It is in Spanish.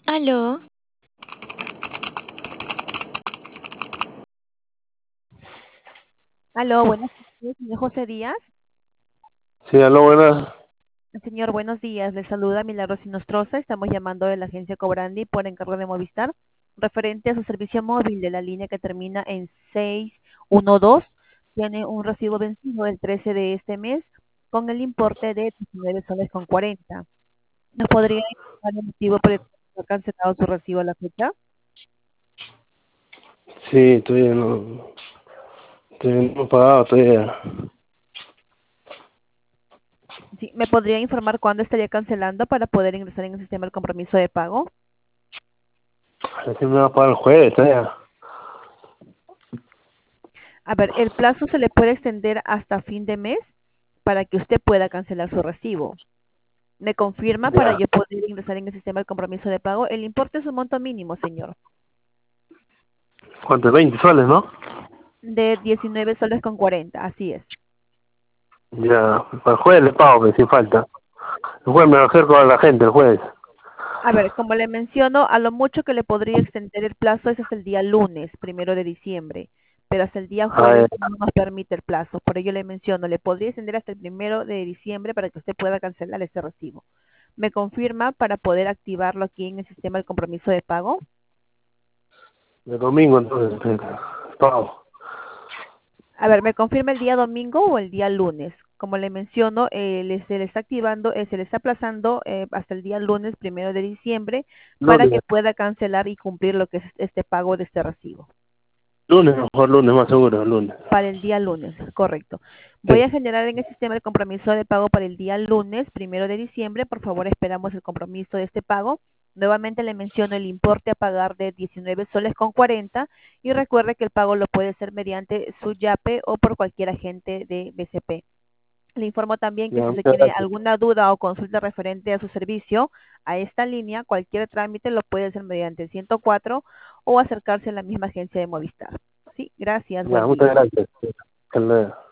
Aló, Aló, buenas tardes, señor José Díaz. Sí, aló, buenas. Señor, buenos días. Le saluda Milagros Sinostroza. Estamos llamando de la agencia Cobrandi por encargo de Movistar, referente a su servicio móvil de la línea que termina en 612. Tiene un recibo vencido el 13 de este mes con el importe de 19 soles con 40. ¿Nos podría indicar el motivo por el que ha cancelado su recibo a la fecha? Sí, todavía no he pagado todavía. Sí, ¿me podría informar cuándo estaría cancelando para poder ingresar en el sistema el compromiso de pago? Recién me va a pagar el jueves todavía. A ver, el plazo se le puede extender hasta fin de mes para que usted pueda cancelar su recibo. ¿Me confirma para Ya. yo poder ingresar en el sistema de compromiso de pago? El importe es un monto mínimo, señor, ¿Cuánto? 20 soles, ¿no? de 19 soles con 40, así es. Ya, para el jueves le pago, que si falta. El jueves me acerco a la gente, el jueves. A ver, como le menciono, a lo mucho que le podría extender el plazo es hasta el día lunes, 1 de diciembre, pero hasta el día Ah, jueves no nos permite el plazo. Por ello le menciono, le podría extender hasta el 1 de diciembre para que usted pueda cancelar ese recibo. ¿Me confirma para poder activarlo aquí en el sistema del compromiso de pago? el domingo entonces, pago. A ver, ¿me confirma el día domingo o el día lunes? Como le menciono, se le está activando, se le está aplazando hasta el día lunes 1 de diciembre para que Lunes, pueda cancelar y cumplir lo que es este pago de este recibo. lunes, mejor lunes, más seguro, lunes. Para el día lunes, correcto. Voy Sí, a generar en el sistema el compromiso de pago para el día lunes, 1 de diciembre. Por favor, esperamos el compromiso de este pago. Nuevamente le menciono el importe a pagar de 19 soles con 40 y recuerde que el pago lo puede hacer mediante su YAPE o por cualquier agente de BCP. Le informo también que ya, si usted muchas tiene gracias. alguna duda o consulta referente a su servicio, a esta línea, cualquier trámite lo puede hacer mediante el 104 o acercarse a la misma agencia de Movistar. Sí, gracias, Ya, buen muchas día. gracias. Hasta luego.